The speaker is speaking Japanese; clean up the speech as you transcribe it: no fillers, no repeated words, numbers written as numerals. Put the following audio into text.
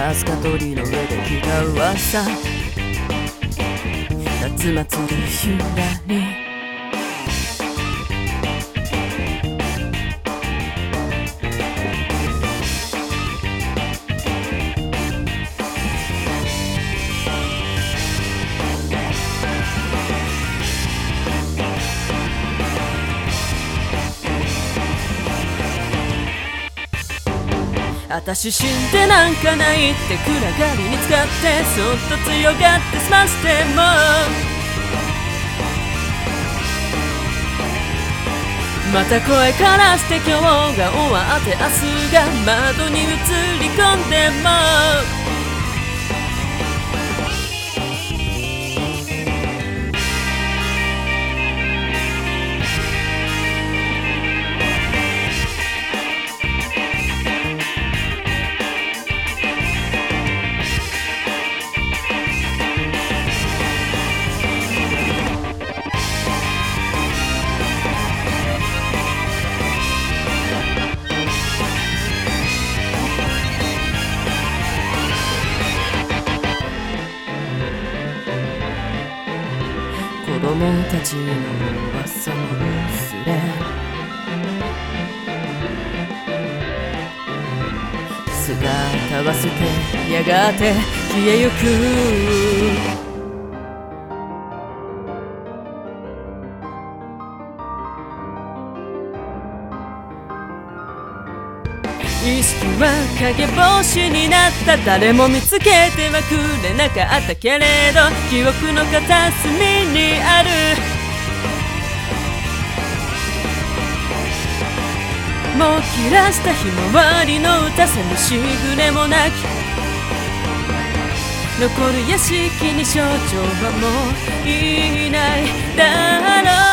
飛鳥鳥の上で聞いた噂、夏祭りひらりあたし死んでなんかないって暗がりに使ってそっと強がって済ましてもまた声からして今日が終わって明日が窓に映り込んでも子供たちの噂も薄れ姿は透けやがて消えゆく意識は影星になった。誰も見つけてはくれなかったけれど記憶の片隅にある。もう切らしたひまわりの歌さむしぐれもなき残る屋敷に少女はもういないだろう。